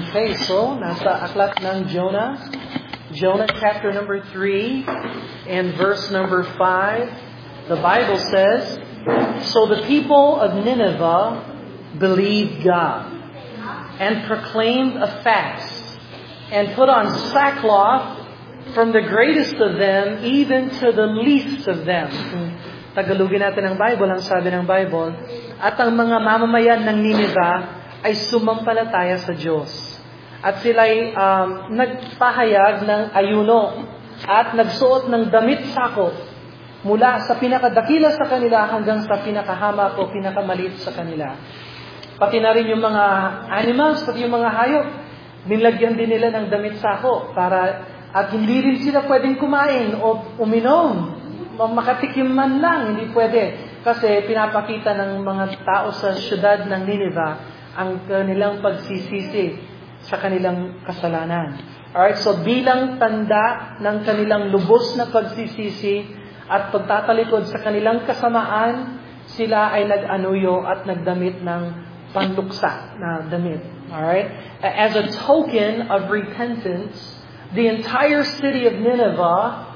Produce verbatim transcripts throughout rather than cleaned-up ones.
Okay, so nasa aklat ng Jonah, Jonah chapter number three and verse number five. The Bible says, "So the people of Nineveh believed God and proclaimed a fast and put on sackcloth from the greatest of them even to the least of them." Tagalogin natin ang Bible, ang sabi ng Bible, at ang mga mamamayan ng Nineveh ay sumampalataya sa Diyos. At sila'y um, nagpahayag ng ayuno at nagsuot ng damit sako mula sa pinakadakila sa kanila hanggang sa pinakahamak o pinakamaliit sa kanila. Pati na rin yung mga animals, pati yung mga hayop, nilagyan din nila ng damit sako para at hindi rin sila pwedeng kumain o uminom, makatikim man lang, hindi pwede. Kasi pinapakita ng mga tao sa syudad ng Nineveh ang kanilang pagsisisi sa kanilang kasalanan. Alright, so bilang tanda ng kanilang lubos na pagsisisi at pagtatalikod sa kanilang kasamaan, sila ay nag-anuyo at nagdamit ng panluksa na damit. Alright? As a token of repentance, the entire city of Nineveh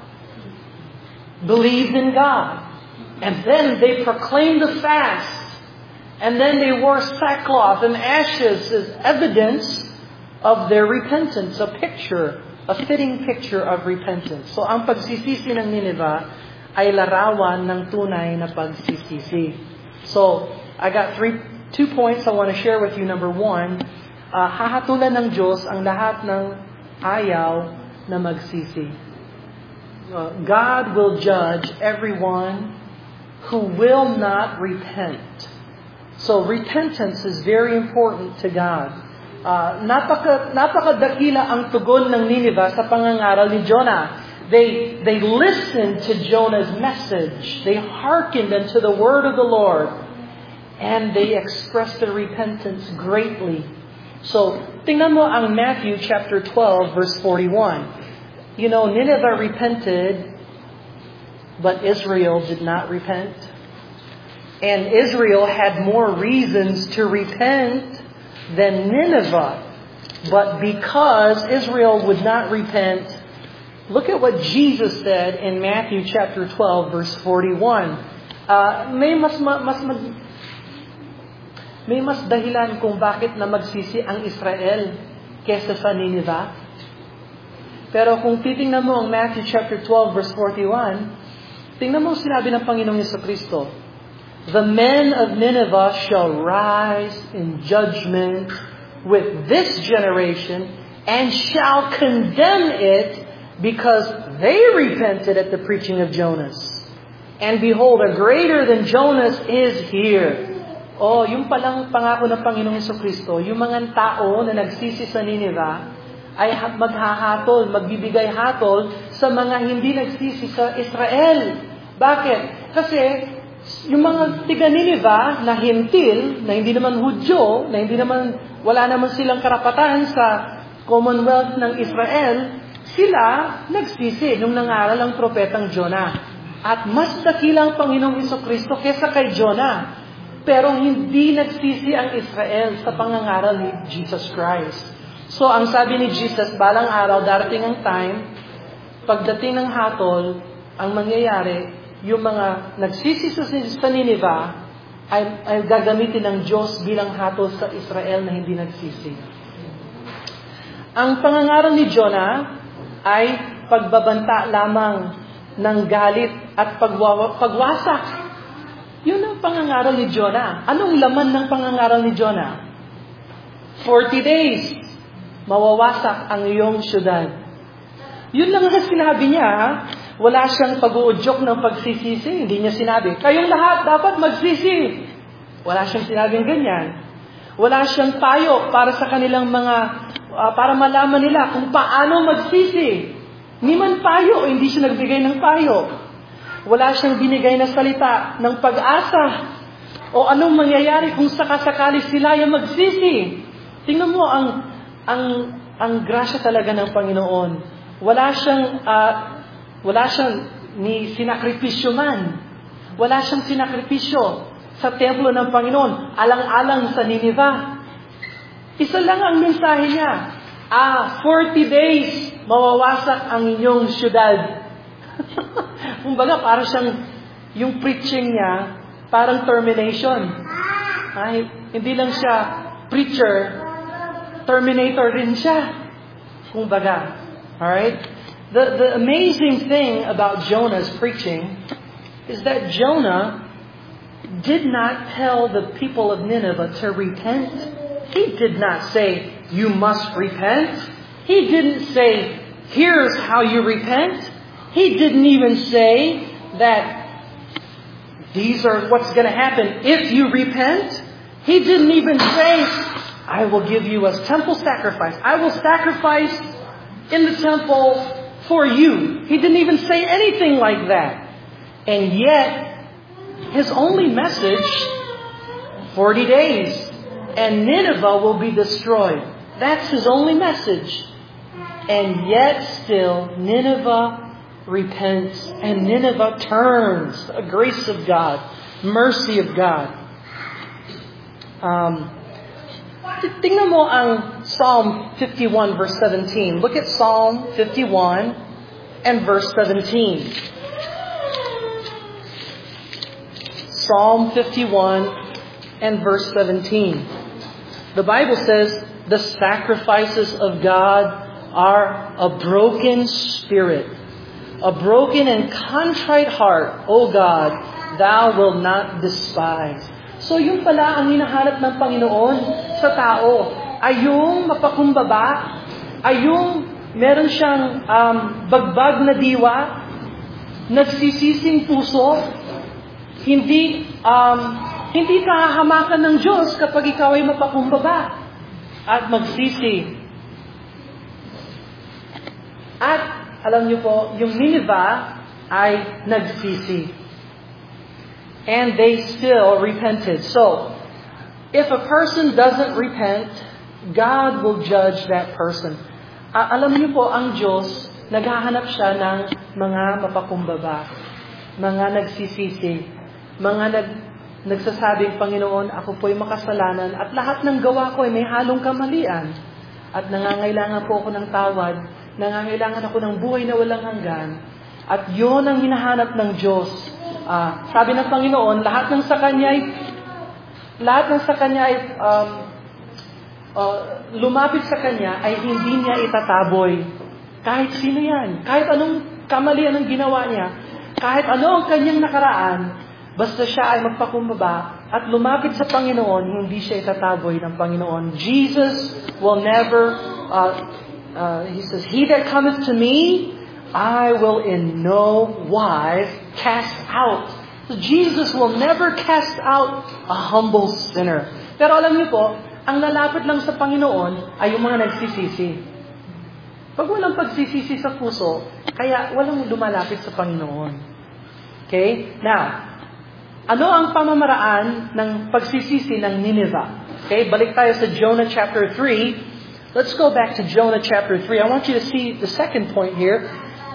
believed in God. And then they proclaimed the fast. And then they wore sackcloth and ashes as evidence of their repentance, a picture, a fitting picture of repentance. So ang pagsisisi ng Nineveh ay larawan ng tunay na pagsisisi. So I got three, two points I want to share with you. Number one, uh, hahatulan ng Diyos ang lahat ng ayaw na magsisi. Uh, God will judge everyone who will not repent. So repentance is very important to God. Uh, napaka, napakadakila ang tugon ng Nineveh sa pangangaral ni Jonah. They, they listened to Jonah's message. They hearkened unto the word of the Lord. And they expressed their repentance greatly. So, tingnan mo ang Matthew chapter twelve, verse forty-one. You know, Nineveh repented, but Israel did not repent. And Israel had more reasons to repent than Nineveh. But because Israel would not repent, look at what Jesus said in Matthew chapter twelve, verse forty-one. Uh, may mas mas mag, may mas dahilan kung bakit na magsisi ang Israel kaysa sa Nineveh. Pero kung titingnan mo ang Matthew chapter twelve, verse forty-one, tingnan mo sinabi ng Panginoong Jesucristo, "The men of Nineveh shall rise in judgment with this generation and shall condemn it because they repented at the preaching of Jonas. And behold, a greater than Jonas is here." Oh, yung palang pangako ng Panginoong Jesucristo, yung mga tao na nagsisi sa Nineveh ay maghahatol, magbibigay hatol sa mga hindi nagsisi sa Israel. Bakit? Kasi yung mga tiga Nineveh na hintil, na hindi naman Hudyo, na hindi naman, wala naman silang karapatan sa Commonwealth ng Israel, sila nagsisi nung nangaral ang propetang Jonah. At mas dakilang Panginoong Jesucristo kesa kay Jonah. Pero hindi nagsisi ang Israel sa pangangaral ni Jesus Christ. So ang sabi ni Jesus, balang araw, darating ang time, pagdating ng hatol, ang mangyayari, yung mga nagsisi sa Nineveh ay, ay gagamitin ng Diyos bilang hatol sa Israel na hindi nagsisi. Ang pangangaral ni Jonah ay pagbabanta lamang ng galit at pagwa, pagwasak. Yun ang pangangaral ni Jonah. Anong laman ng pangangaral ni Jonah? forty days, mawawasak ang iyong syudad. Yun lang ang sinabi niya, ha? Wala siyang pag-uudyok ng pagsisisi. Hindi niya sinabi, kayong lahat dapat magsisi. Wala siyang sinabing ganyan. Wala siyang payo para sa kanilang mga, uh, para malaman nila kung paano magsisi. Ni man payo, hindi siya nagbigay ng payo. Wala siyang binigay na salita ng pag-asa. O anong mangyayari kung sakasakali sila yung magsisi. Tingnan mo ang, ang, ang grasya talaga ng Panginoon. Wala siyang, uh, Wala siyang ni sinakripisyo man. Wala siyang sinakripisyo sa templo ng Panginoon, alang-alang sa Nineveh. Isa lang ang mensahe niya. Ah, forty days, mawawasak ang inyong syudad. Kumbaga, parang siyang, yung preaching niya, parang termination. Ay, hindi lang siya preacher, terminator rin siya. Kumbaga. Alright? The, the amazing thing about Jonah's preaching is that Jonah did not tell the people of Nineveh to repent. He did not say, you must repent. He didn't say, here's how you repent. He didn't even say that these are what's going to happen if you repent. He didn't even say, I will give you a temple sacrifice. I will sacrifice in the temple for you. He didn't even say anything like that. And yet, his only message, forty days, and Nineveh will be destroyed. That's his only message. And yet still, Nineveh repents, and Nineveh turns. The grace of God, mercy of God. Um, tingnan mo ang Psalm fifty-one verse seventeen. Look at Psalm fifty-one and verse seventeen. Psalm fifty-one and verse seventeen. The Bible says, the sacrifices of God are a broken spirit, a broken and contrite heart, O God, Thou wilt not despise. So yung pala ang hinahanap ng Panginoon sa tao ay yung mapakumbaba, ay yung meron siyang um, bagbag na diwa, nagsisising puso, hindi um, hindi kahahamakan ng Diyos kapag ikaw ay mapakumbaba at magsisi. At alam niyo po, yung Nineveh ay nagsisi. And they still repented. So, if a person doesn't repent, God will judge that person. Uh, alam niyo po, ang Diyos, naghahanap siya ng mga mapakumbaba, mga nagsisisi, mga nag, nagsasabing, Panginoon, ako po'y makasalanan at lahat ng gawa ko ay may halong kamalian. At nangangailangan po ako ng tawad, nangangailangan ako ng buhay na walang hanggan. At yun ang hinahanap ng Diyos. Uh, sabi ng Panginoon, lahat ng sa Kanya ay, lahat ng sa Kanya ay um, uh, lumapit sa Kanya ay hindi niya itataboy. Kahit sino yan. Kahit anong kamalian ang ginawa niya. Kahit ano ang kanyang nakaraan, basta siya ay magpakumbaba at lumapit sa Panginoon, hindi siya itataboy ng Panginoon. Jesus will never, uh, uh, He says, He that cometh to me, I will in no wise cast out. So Jesus will never cast out a humble sinner. Pero alam niyo po, ang lalapit lang sa Panginoon ay yung mga nagsisisi. Pag walang pagsisisi sa puso, kaya walang lumalapit sa Panginoon. Okay? Now, ano ang pamamaraan ng pagsisisi ng Nineveh? Okay, balik tayo sa Jonah chapter three. Let's go back to Jonah chapter three. I want you to see the second point here.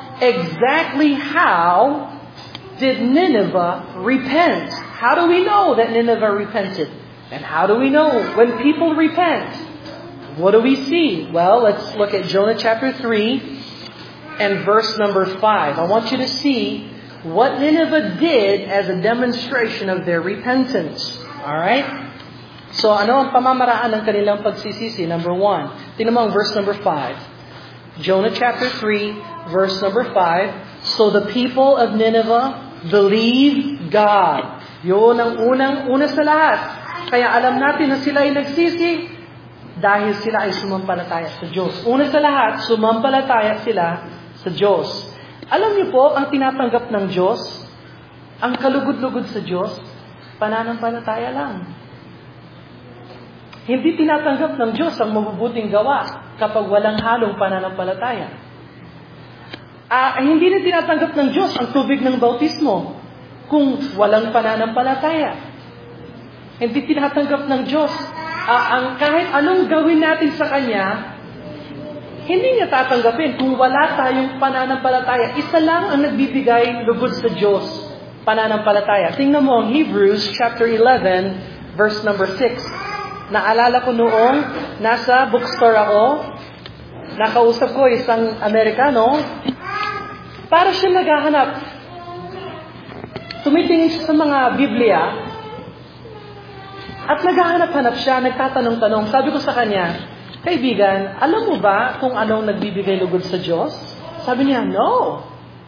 Exactly how did Nineveh repent? How do we know that Nineveh repented? And how do we know when people repent? What do we see? Well, let's look at Jonah chapter three and verse number five. I want you to see what Nineveh did as a demonstration of their repentance. Alright? So, ano ang pamamaraan ng kanilang pagsisisi? Number one. Tingnan mo ang verse number five. Jonah chapter three, verse number five. So the people of Nineveh believed God. Yun ang unang, una sa lahat. Kaya alam natin na sila ay nagsisi dahil sila ay sumampalataya sa Diyos. Una sa lahat, sumampalataya sila sa Diyos. Alam niyo po, ang tinatanggap ng Diyos, ang kalugod-lugod sa Diyos, pananampalataya lang. Hindi tinatanggap ng Diyos ang mabubuting gawa kapag walang halong pananampalataya. Ah, hindi na tinatanggap ng Diyos ang tubig ng bautismo kung walang pananampalataya. Hindi tinatanggap ng Diyos ah, ang kahit anong gawin natin sa Kanya, hindi niya tatanggapin kung wala tayong pananampalataya. Isa lang ang nagbibigay lugod sa Diyos, pananampalataya. Tingnan mo ang Hebrews chapter eleven, verse number six. Naalala ko noong nasa bookstore ako, nakausap ko isang Amerikano, para siya naghahanap. Tumitingin siya sa mga Biblia, at naghahanap-hanap siya, nagtatanong-tanong. Sabi ko sa kanya, kaibigan, alam mo ba kung anong nagbibigay lugod sa Diyos? Sabi niya, no.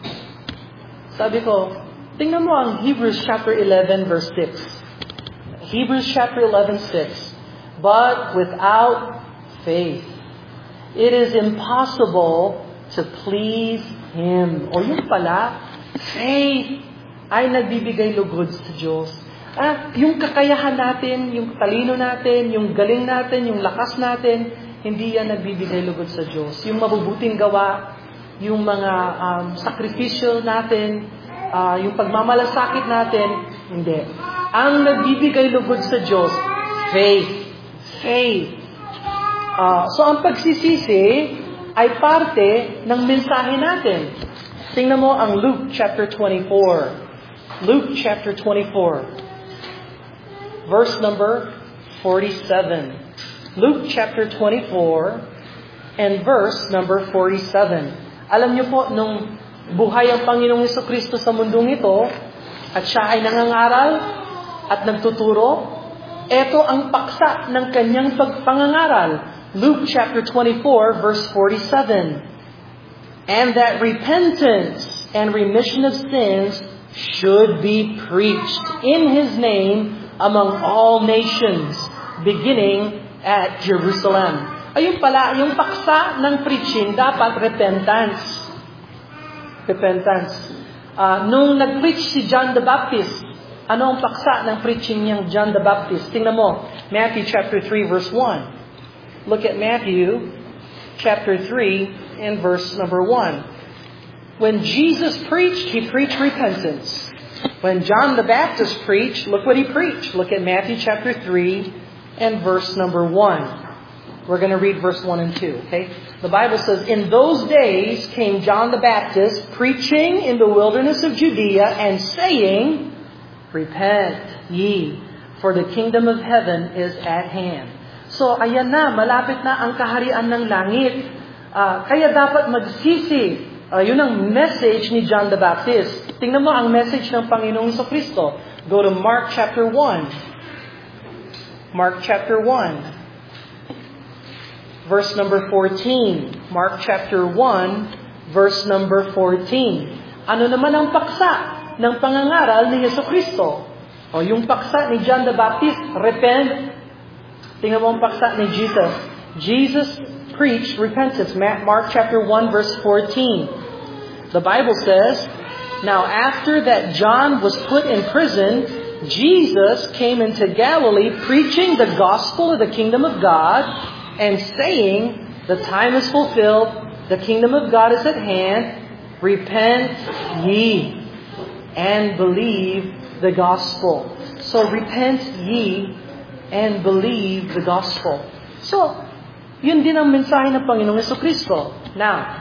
Sabi ko, tingnan mo ang Hebrews chapter eleven verse six. Hebrews chapter eleven six. But without faith, it is impossible to please Him. O yun pala, faith ay nagbibigay lugod sa Diyos. Ah, yung kakayahan natin, yung talino natin, yung galing natin, yung lakas natin, hindi yan nagbibigay lugod sa Diyos. Yung mabubuting gawa, yung mga um, sakripisyo natin, uh, yung pagmamalasakit natin, hindi. Ang nagbibigay lugod sa Diyos, faith. Faith. Uh, so ang pagsisisi ay parte ng mensahe natin. Tingnan mo ang Luke chapter twenty-four. Luke chapter twenty-four. Verse number forty-seven. Luke chapter twenty-four and verse number forty-seven. Alam niyo po, nung buhay ang Panginoong Jesucristo sa mundong ito, at siya ay nangangaral at nagtuturo, ito ang paksa ng kanyang pagpangangaral. Luke chapter twenty-four verse forty-seven. And that repentance and remission of sins should be preached in His name among all nations, beginning at Jerusalem. Ayun pala, yung paksa ng preaching, dapat repentance. Repentance. Uh, nung nag-preach si John the Baptist, ano ang paksa ng preaching niyang John the Baptist? Tingnan mo, Matthew chapter three verse one. Look at Matthew chapter three and verse number one. When Jesus preached, He preached repentance. When John the Baptist preached, look what he preached. Look at Matthew chapter three and verse number one. We're going to read verse one and two. Okay? The Bible says, in those days came John the Baptist preaching in the wilderness of Judea and saying, repent ye, for the kingdom of heaven is at hand. So, ayan na, malapit na ang kaharian ng langit. Uh, kaya dapat magsisi. Uh, yun ang message ni John the Baptist. Tingnan mo ang message ng Panginoong Jesucristo. Go to Mark chapter one. Mark chapter one. Verse number fourteen. Mark chapter one, verse number fourteen. Ano naman ang paksa ng pangangaral ni Jesucristo? O yung paksa ni John the Baptist, repent. Tingnan mo ang paksa ni Jesus. Jesus preached repentance. Mark chapter one, verse fourteen. The Bible says, now after that John was put in prison, Jesus came into Galilee preaching the gospel of the kingdom of God and saying, the time is fulfilled, the kingdom of God is at hand, repent ye and believe the gospel. So repent ye and believe the gospel. So, yun din ang mensahe ng Panginoong Jesucristo. Now,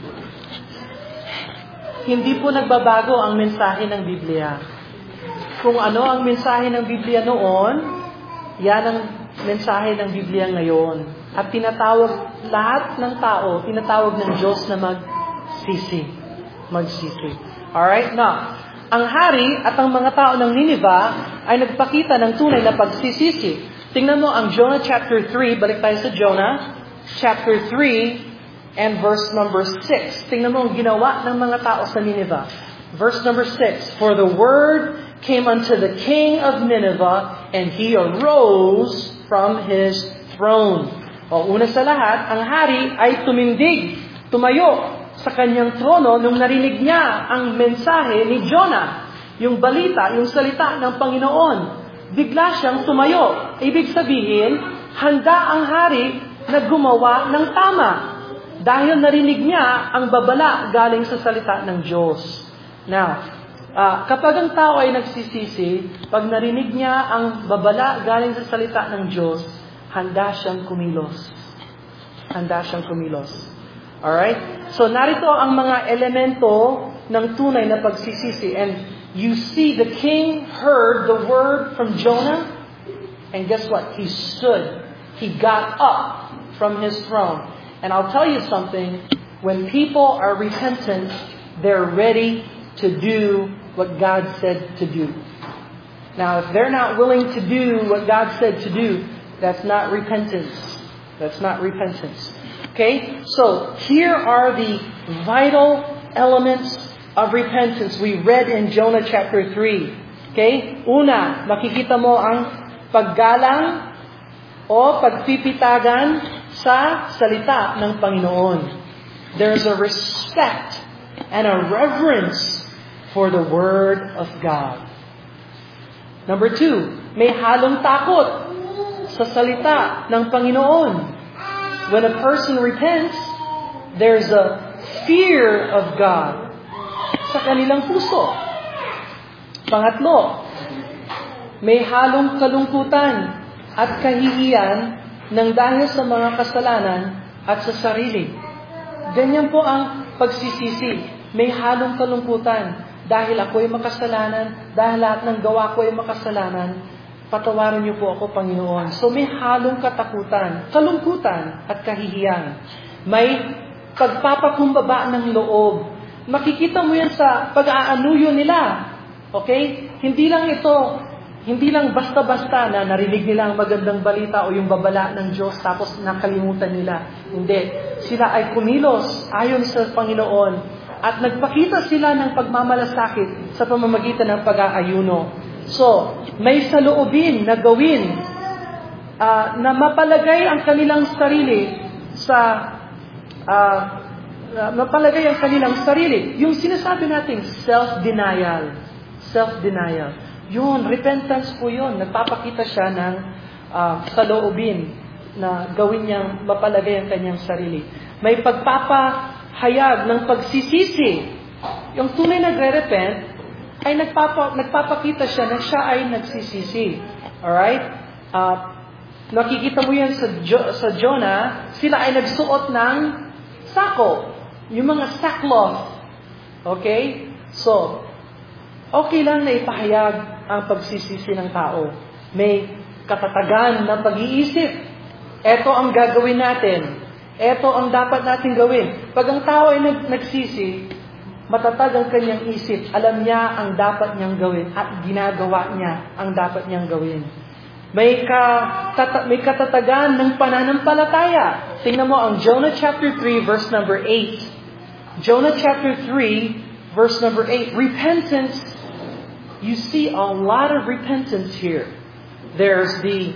hindi po nagbabago ang mensahe ng Biblia. Kung ano ang mensahe ng Biblia noon, yan ang mensahe ng Biblia ngayon. At tinatawag lahat ng tao, tinatawag ng Diyos na magsisi. Magsisi. Alright? Now, ang hari at ang mga tao ng Nineveh ay nagpakita ng tunay na pagsisisi. Tingnan mo ang Jonah chapter three, balik tayo sa Jonah, chapter three, and verse number six. Tingnan mo ang ginawa ng mga tao sa Nineveh. Verse number six. For the word came unto the king of Nineveh, and he arose from his throne. O una sa lahat, ang hari ay tumindig, tumayo sa kanyang trono nung narinig niya ang mensahe ni Jonah. Yung balita, yung salita ng Panginoon. Bigla siyang tumayo. Ibig sabihin, handa ang hari na gumawa ng tama. Dahil narinig niya ang babala galing sa salita ng Diyos. Now, uh, kapag ang tao ay nagsisisi, pag narinig niya ang babala galing sa salita ng Diyos, handa siyang kumilos. Handa siyang kumilos. Alright? So, narito ang mga elemento ng tunay na pagsisisi. And you see the king heard the word from Jonah. And guess what? He stood. He got up from his throne. And I'll tell you something. When people are repentant, they're ready to do what God said to do. Now, if they're not willing to do what God said to do, that's not repentance. That's not repentance. Okay? So, here are the vital elements of repentance we read in Jonah chapter three. Okay? Una, makikita mo ang paggalang o pagpipitagan sa salita ng Panginoon. There's a respect and a reverence for the Word of God. Number two, may halong takot sa salita ng Panginoon. When a person repents, there's a fear of God sa kanilang puso. Pangatlo, may halong kalungkutan at kahihiyan ng dahil sa mga kasalanan at sa sarili. Ganyan po ang pagsisisi. May halong kalungkutan. Dahil ako ay makasalanan, dahil lahat ng gawa ko ay makasalanan, patawarin niyo po ako, Panginoon. So may halong katakutan, kalungkutan at kahihiyan. May pagpapakumbaba ng loob. Makikita mo yan sa pag-aanuyo nila. Okay? Hindi lang ito, hindi lang basta-basta na narinig nila ang magandang balita o yung babala ng Diyos tapos nakalimutan nila. Hindi. Sila ay kumilos ayon sa Panginoon. At nagpakita sila ng pagmamalasakit sa pamamagitan ng pag-aayuno. So, may saloobin na gawin uh, na mapalagay ang kanilang sarili sa uh, uh, mapalagay ang kanilang sarili. Yung sinasabi natin, self-denial. Self-denial. Yun, repentance po yun. Nagpapakita siya ng uh, saloobin na gawin niyang mapalagay ang kanyang sarili. May pagpapa hayag ng pagsisisi. Yung tunay nagre-repent ay nagpapa, nagpapakita siya na siya ay nagsisisi. Alright? Uh, nakikita mo yan sa, jo, sa Jonah, sila ay nagsuot ng sako. Yung mga sackcloth. Okay? So, okay lang na ipahayag ang pagsisisi ng tao. May katatagan ng pag-iisip. Ito ang gagawin natin. Ito ang dapat natin gawin. Pag ang tao ay nag- nagsisi, matatag ang kanyang isip. Alam niya ang dapat niyang gawin at ginagawa niya ang dapat niyang gawin. May, ka, tata, may katatagan ng pananampalataya. Tingnan mo ang Jonah chapter three verse number eight. Jonah chapter three verse number eight. Repentance. You see a lot of repentance here. There's the,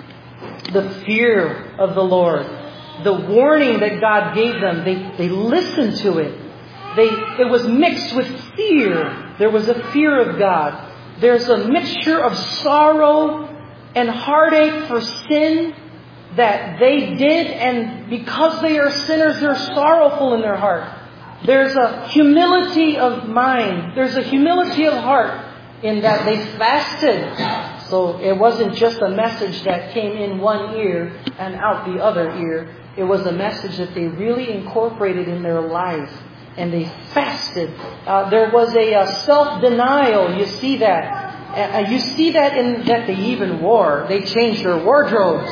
the fear of the Lord. The warning that God gave them, they, they listened to it. They, it was mixed with fear. There was a fear of God. There's a mixture of sorrow and heartache for sin that they did, and because they are sinners, they're sorrowful in their heart. There's a humility of mind. There's a humility of heart in that they fasted. So it wasn't just a message that came in one ear and out the other ear. It was a message that they really incorporated in their life. And they fasted. Uh, there was a, a self-denial. You see that. Uh, you see that in that they even wore. They changed their wardrobes.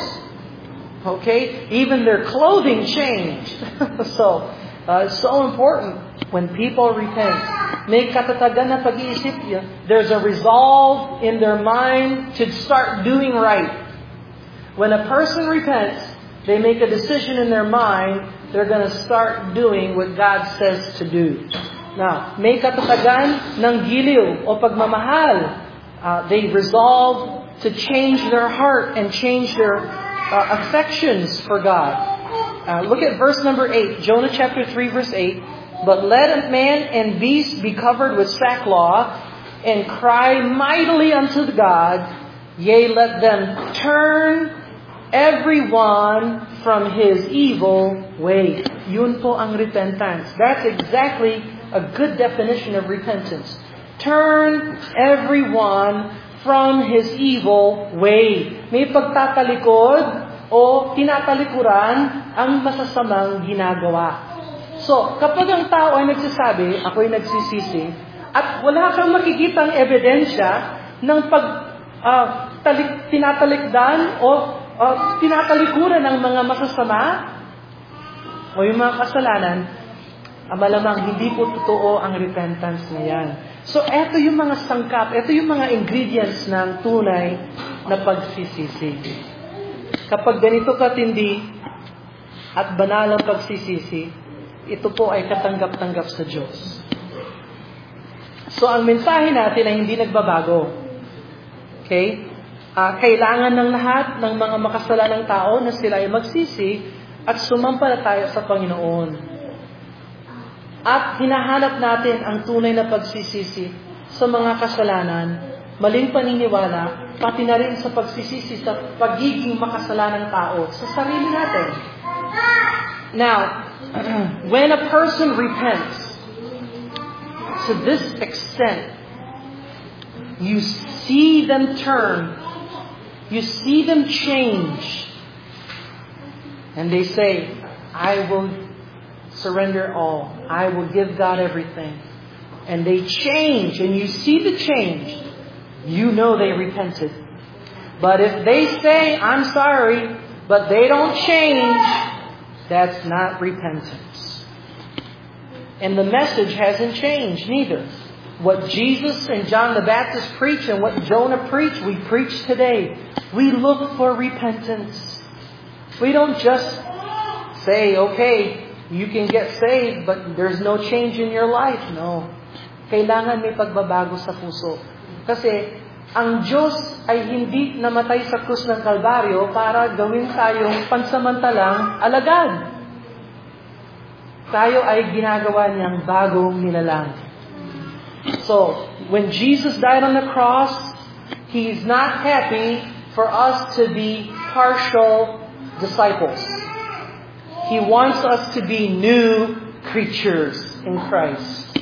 Okay? Even their clothing changed. So, uh, it's so important when people repent. May katatagan na pag-iisip niya. There's a resolve in their mind to start doing right. When a person repents, they make a decision in their mind, they're going to start doing what God says to do. Now, may katatagan ng giliw o pagmamahal. Uh, they resolve to change their heart and change their uh, affections for God. Uh, look at verse number eight, Jonah chapter three, verse eight. But let a man and beast be covered with sackcloth, and cry mightily unto God. Yea, let them turn everyone from his evil way. Yun po ang repentance. That's exactly a good definition of repentance. Turn everyone from his evil way. May pagtatalikod o tinatalikuran ang masasamang ginagawa. So, kapag ang tao ay nagsasabi, ako'y nagsisisi, at wala kang makikitang ebidensya ng pag uh, talik, tinatalikdan o uh, tinatalikuran ng mga masasama o yung mga kasalanan, uh, malamang hindi po totoo ang repentance na yan. So, eto yung mga sangkap, eto yung mga ingredients ng tunay na pagsisisi. Kapag ganito katindi at banal ang pagsisisi, ito po ay katanggap-tanggap sa Diyos. So, ang mensahe natin ay hindi nagbabago. Okay? Uh, kailangan ng lahat ng mga makasalanang tao na sila ay magsisi at sumampalataya sa Panginoon. At hinahanap natin ang tunay na pagsisisi sa mga kasalanan, maling paniniwala, pati na rin sa pagsisisi sa pagiging makasalanang tao sa sarili natin. Now, when a person repents, to this extent, you see them turn, you see them change, and they say, I will surrender all. I will give God everything. And they change, and you see the change. You know they repented. But if they say, I'm sorry, but they don't change, that's not repentance. And the message hasn't changed neither. What Jesus and John the Baptist preached and what Jonah preached, we preach today. We look for repentance. We don't just say, okay, you can get saved, but there's no change in your life. No. Kailangan may pagbabago sa puso. Kasi ang Diyos ay hindi namatay sa krus ng Kalbaryo para gawin tayong pansamantalang alagad. Tayo ay ginagawa niyang bagong nilalang. So, when Jesus died on the cross, He's not happy for us to be partial disciples. He wants us to be new creatures in Christ.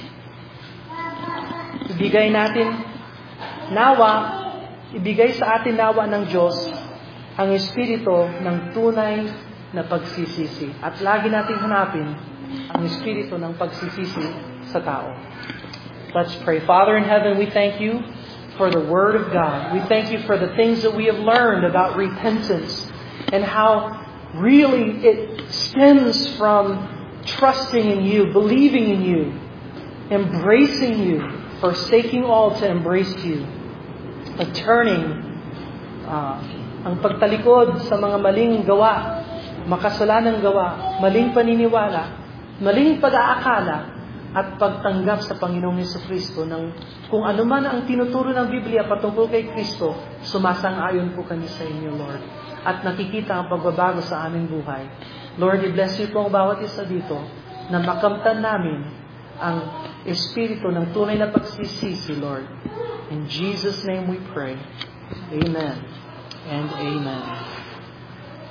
Ibigay natin nawa, ibigay sa atin nawa ng Diyos ang Espiritu ng tunay na pagsisisi. At lagi natin hanapin ang Espiritu ng pagsisisi sa tao. Let's pray. Father in heaven, we thank you for the Word of God. We thank you for the things that we have learned about repentance and how really it stems from trusting in you, believing in you, embracing you, forsaking all to embrace you, and turning uh, ang pagtalikod sa mga maling gawa, makasalanang gawa, maling paniniwala, maling pag-aakala, at pagtanggap sa Panginoong Jesucristo ng kung ano man ang tinuturo ng Biblia patungkol kay Kristo, sumasang-ayon po kami sa inyo, Lord. At nakikita ang pagbabago sa aming buhay. Lord, i-bless you po ang bawat isa dito na makamtan namin ang Espiritu ng tunay na pagsisisi, Lord. In Jesus' name we pray. Amen and amen.